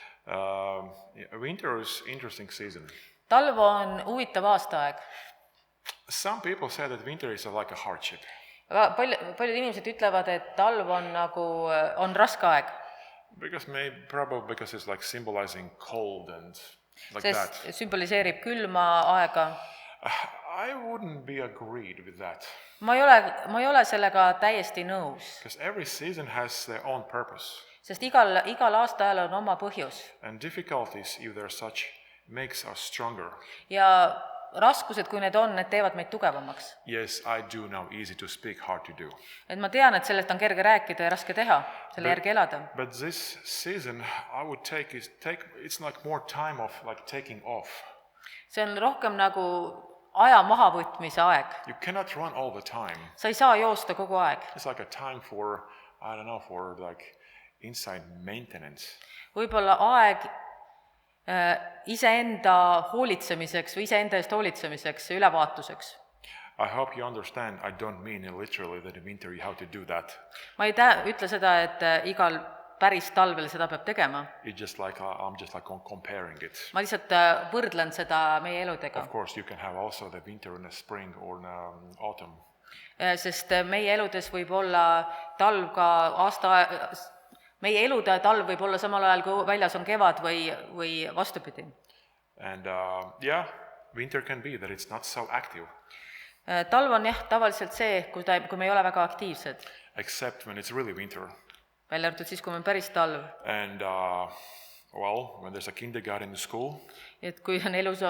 Winter is interesting season. Talv on huvitav aastaaeg. Some people say that winter is like a hardship. Paljud inimesed ütlevad, et talv on raske aeg. Because it's like symbolizing cold and like that. Sest sümboliseerib külma aega. I wouldn't be agreed with that. Ma ei ole sellega täiesti nõus. Because every season has their own purpose. Sest igal aastaajal on oma põhjus. And difficulties, if they're such, makes us stronger. Ja raskused, kui need on, need teevad meid tugevamaks. Yes, I do know, easy to speak, hard to do. Et ma tean, et sellest on kerge rääkida ja raske teha, selle järgi elada. But this season, I would it's like more time of like taking off. See on rohkem nagu aja mahavõtmise aeg. You cannot run all the time. Sa ei saa joosta kogu aeg. It's like a time for, I don't know, for like inside maintenance. Võib-olla aeg iseenda hoolitsemiseks või iseenda eest hoolitsemiseks ja ülevaatuseks. I hope you understand, I don't mean literally that in winter you have to do that. Ma ei ütle seda, et igal päris talvel seda peab tegema. It's just like, I'm just like comparing it. Ma lihtsalt võrdlen seda meie eludega. Of course, you can have also the winter in the spring or in autumn. Sest meie eludes võib olla talv ka meie elude talv võib olla samal ajal, kui väljas on kevad või vastupidi. And yeah, winter can be that it's not so active. Talv on tavaliselt see, kui me ei ole väga aktiivsed. Except when it's really winter. Välja arvatud siis, kui me päris talv. And well, when there's a kindergarten in school. Et kui on elus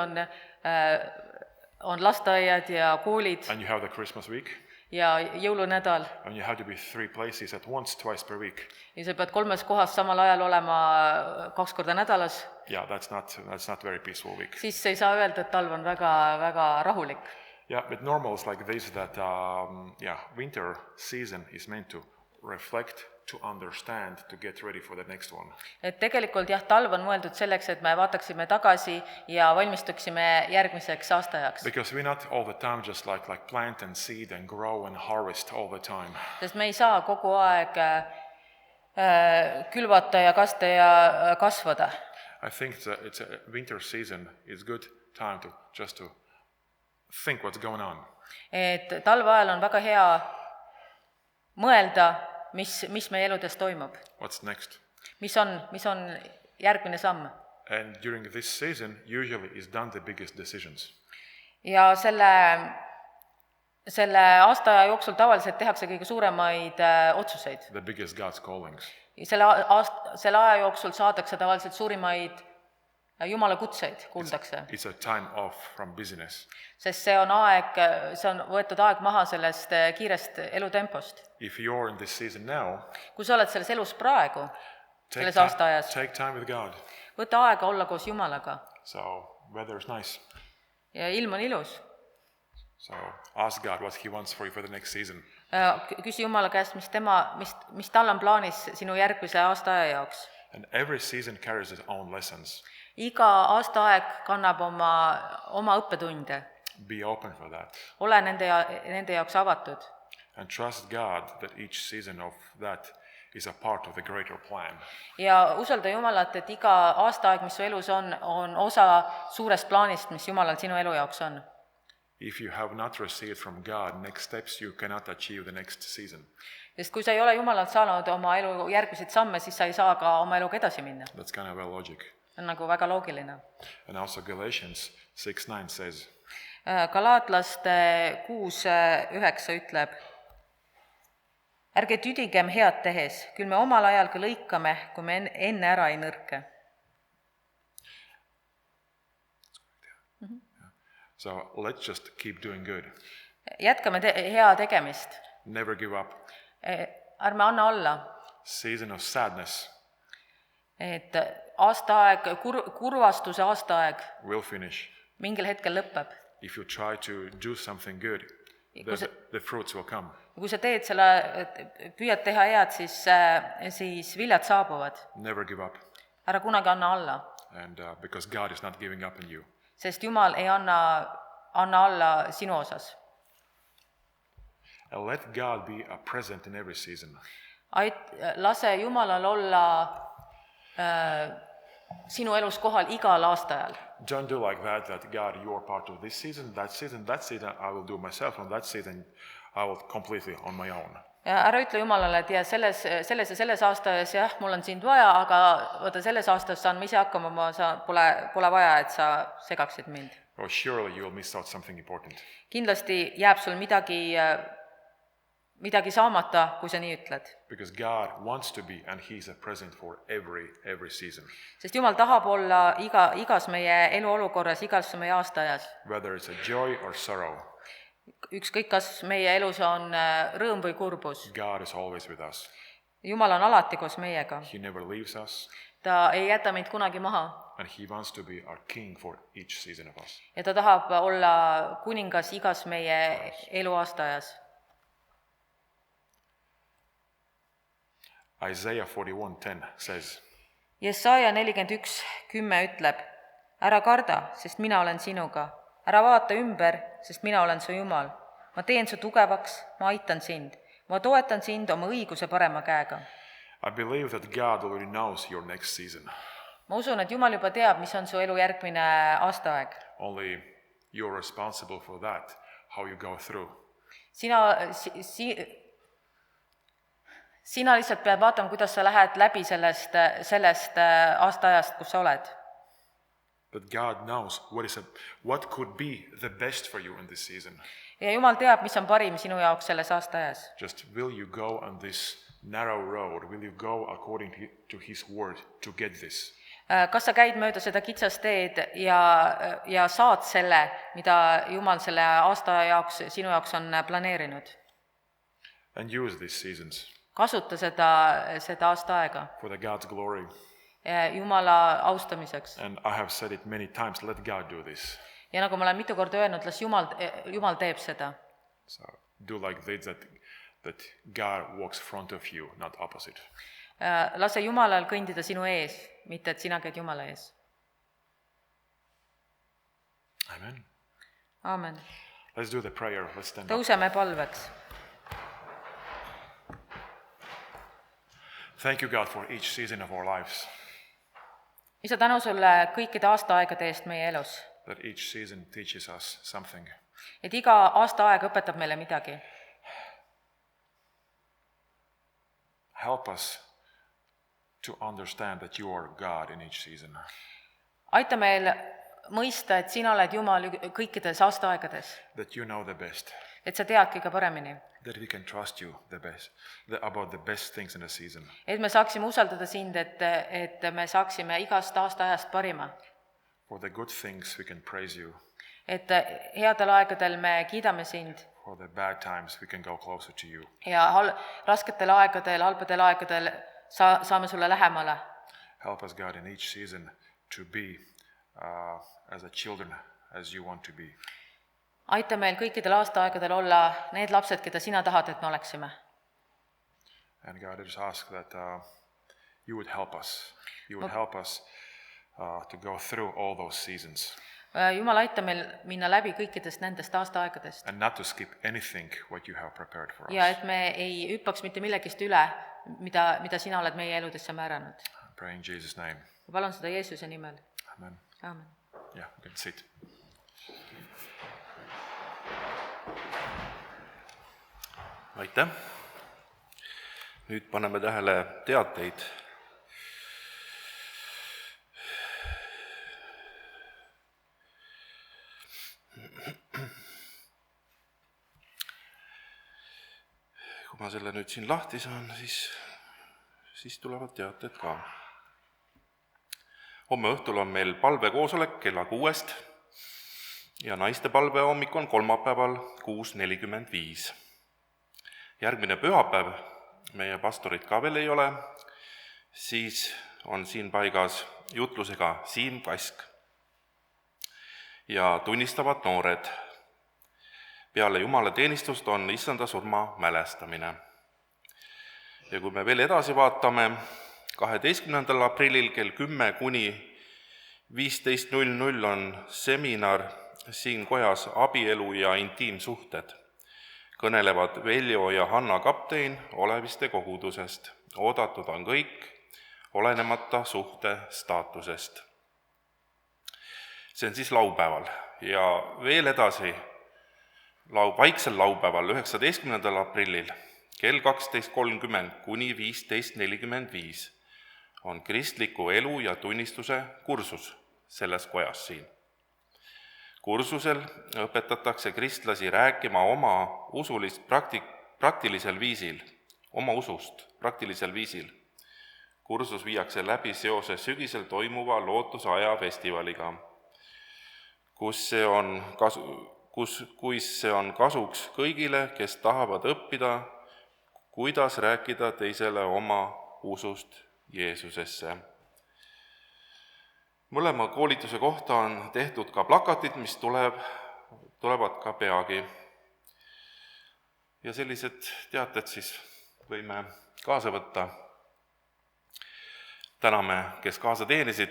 on lasteaiad ja koolid. And you have the Christmas week. Ja jõulunädal. And you have to be 3 places at once, twice per week. Ja sa pead 3 kohas samal ajal olema 2 korda nädalas. Yeah, that's not very peaceful week. Siis ei saa öelda, et talv on väga rahulik. Yeah, but normal is like this, that winter season is meant to reflect, to understand, to get ready for the next one. Et tegelikult talv on mõeldud selleks, et me vaataksime tagasi ja valmistuksime järgmiseks aastajaks. Because we're not all the time just like plant and seed and grow and harvest all the time. Sest me ei saa kogu aeg külvata ja kasta ja kasvada. I think it's a winter season is good time to just to think what's going on. Et talve ajal on väga hea mõelda, mis meie eludes toimub. What's next? Mis on järgmine samm? And during this season, usually is done the biggest decisions. Ja selle aastaaja jooksul tavaliselt tehakse kõige suuremaid otsuseid. The biggest God's callings. Selle aja jooksul saadakse tavaliselt suurimaid Jumala kutseid, kuuldakse. It's a time off from business. Sest see on võetud aeg maha sellest kiirest elutempost. If you're in this season now, kui sa oled selles elus praegu, selles aastaajas, take time with God. Võta aega olla koos Jumalaga. So, weather is nice. Ja ilm on ilus. So, ask God what he wants for you for the next season. Küsi Jumala käest, mis tal on plaanis sinu järgmise aastaaja jaoks. And every season carries its own lessons. Iga aastaaeg kannab oma õppetunde. Be open for that. Ole nende jaoks avatud. And trust God that each season of that is a part of the greater plan. Ja usalda Jumalat, et iga aastaaeg, mis su elus on osa suurest plaanist, mis Jumalal sinu elu jaoks on. If you have not received from God next steps, you cannot achieve the next season. Sest kui sa ei ole Jumalalt saanud oma elu järgmiseid samme, siis sa ei saa ka oma eluga edasi minna. That's kind of well logic. See on nagu väga loogiline. And also Galatians 6:9 says, Galaatlaste 6:9 ütleb, ärge tüdigem head tehes, küll me omal ajal ka lõikame, kui me enne ära ei nõrke. So let's just keep doing good. Jätkame hea tegemist. Never give up. Ärme anna alla. Season of sadness. Et aastaaeg, kurvastuse aastaaeg Will finish. Mingil hetkel lõpeb. If you try to do something good, the fruits will come. Kui sa teed püüad teha head, siis viljad saabuvad. Never give up. Ära kunagi anna alla. And because God is not giving up on you. Sest Jumal ei anna alla sinu osas. And let God be a present in every season. Lase Jumalal olla sinu elus kohal igal aastajal. Don't do like that God, you are part of this season, that season I will do myself, on that season I will completely on my own. Ja ära ütle Jumalale, et selles ja selles aastas mul on sind vaja, aga vaata selles aastas saan ma ise hakkama, pole vaja, et sa segaksid mind. Or surely you will miss out something important. Kindlasti jääb sul midagi midagi saamata, kui sa nii ütled. Because God wants to be, and He's a present for every season. Sest Jumal tahab olla igas meie eluolukorras, igas meie aastaajas. Whether it's a joy or sorrow, Ükskõik, kas meie elus on rõõm või kurbus. God is always with us. Jumal on alati koos meiega. He never leaves us, Ta ei jäta meid kunagi maha and He wants to be our King for each season of us. ja ta tahab olla kuningas igas meie elu aastaajas. Isaiah 41:10 says, Jesaja 41:10 ütleb, ära karda, sest mina olen sinuga. Ära vaata ümber, sest mina olen su Jumal. Ma teen su tugevaks, ma aitan sind. Ma toetan sind oma õiguse parema käega. I believe that God already knows your next season. Ma usun, et Jumal juba teab, mis on su elu järgmine aastaaeg. Only you're responsible for that, how you go through. Sina lihtsalt pead vaatama, kuidas sa lähed läbi sellest aastaajast, kus sa oled. But God knows what could be the best for you in this season. Ja Jumal teab, mis on parim sinu jaoks selles aastaajas. Just will you go on this narrow road? Will you go according to His word to get this? Kas sa käid mööda seda kitsast teed ja saad selle, mida Jumal selle aasta jaoks, sinu jaoks on planeerinud? And use these seasons Kasuta seda aastaaega for the God's glory. Jumala austamiseks. And I have said it many times, let God do this. Ja nagu ma olen mitu korda öelnud, las Jumal teeb seda. So do like this, that God walks front of you, not opposite. Lase Jumalal kõndida sinu ees, mitte et sina käid Jumala ees. Amen. Aamen. Let's do the prayer. Let's stand up. Tõuseme palveks. Thank you, God, for each season of our lives. Isa, tänu sulle kõikide aastaaegade eest meie elus. That each season teaches us something. Et iga aastaaeg õpetab meile midagi. Help us to understand that you are God in each season. Aita meil mõista, et sina oled Jumal kõikides aastaaegades. That you know the best. Et sa tead kõige paremini. That we can trust you the best, about the best things in the season. Et me saaksime usaldada sind, et me saaksime igast aastaajast parima. For the good things we can praise you. Et headel aegadel me kiidame sind. For the bad times we can go closer to you. Ja rasketel aegadel, halbadel aegadel saame sulle lähemale. Help us, God, in each season to be as a children as you want to be. Aita meil kõikidel aastaaegadel olla need lapsed, keda sina tahad, et me oleksime. And God, I just ask that you would help us. You would help us to go through all those seasons. Jumal, aita meil minna läbi kõikidest nendest aastaaegadest. And not to skip anything what you have prepared for us. Ja et me ei hüppaks mitte millegist üle, mida sina oled meie eludesse määranud. Pray in Jesus' name. Palun seda Jeesuse nimel. Amen. Aamen. Yeah, we can sit. Aitäh! Nüüd paneme tähele teateid. Kui ma selle nüüd siin lahti saan, siis tulevad teated ka. Homme õhtul on meil palvekoosolek kella 6 ja naiste palvehommik on kolmapäeval 6:45. Järgmine pühapäev, meie pastorit ka veel ei ole, siis on siin paigas jutlusega Siim Kask ja tunnistavad noored. Peale Jumala teenistust on issanda surma mälestamine. Ja kui me veel edasi vaatame, 12. aprillil kell 10 kuni 15:00 on seminar siin kojas abielu ja intiimsuhted. Kõnelevad Veljo ja Hanna Kaptein Oleviste kogudusest. Oodatud on kõik, olenemata suhte staatusest. See on siis laupäeval ja veel edasi vaiksel laupäeval 19. aprillil kell 12:30 kuni 15:45 on kristliku elu ja tunnistuse kursus selles kojas siin. Kursusel õpetatakse kristlasi rääkima oma usulist praktilisel viisil, oma usust praktilisel viisil. Kursus viiakse läbi seoses sügisel toimuva Lootuse aja festivaliga, kus see on kasuks kõigile, kes tahavad õppida, kuidas rääkida teisele oma usust Jeesusesse. Mõlema koolituse kohta on tehtud ka plakatid, mis tulevad ka peagi. Ja sellised teated siis võime kaasa võtta. Täname, kes kaasa teenisid,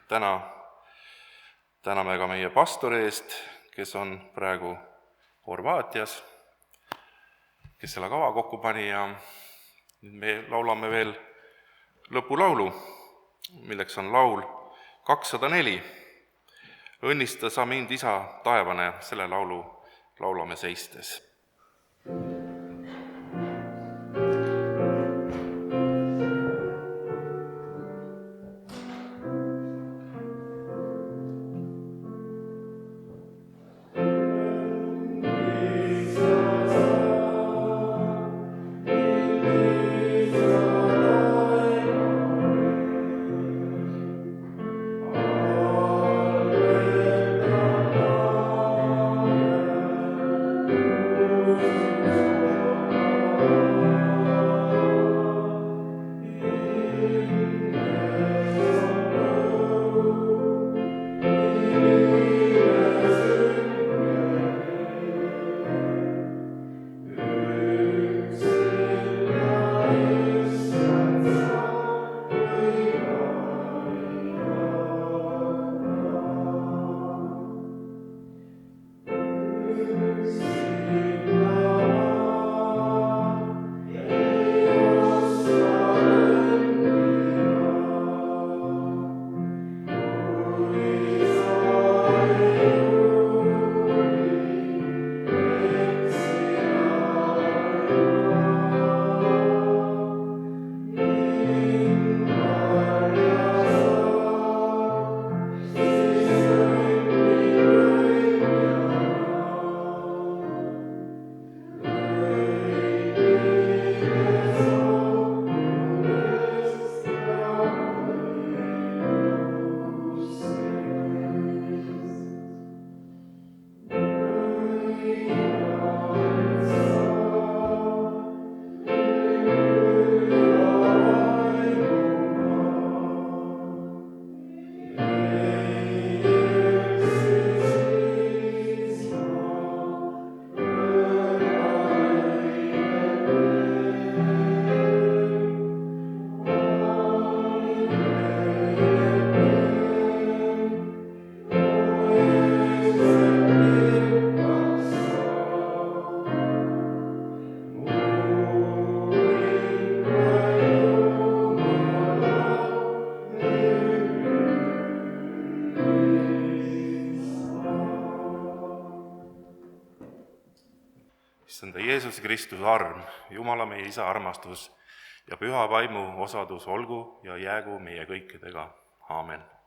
täname ka meie pastori eest, kes on praegu Horvaatias, kes selle kava kokku pani ja me laulame veel lõpulaulu, milleks on laul 204. Õnnista sa mind, Isa taevane, selle laulu laulame seistes. Issanda Jeesus Kristuse arm, Jumala meie Isa armastus ja Püha Vaimu osadus olgu ja jäägu meie kõikidega. Aamen.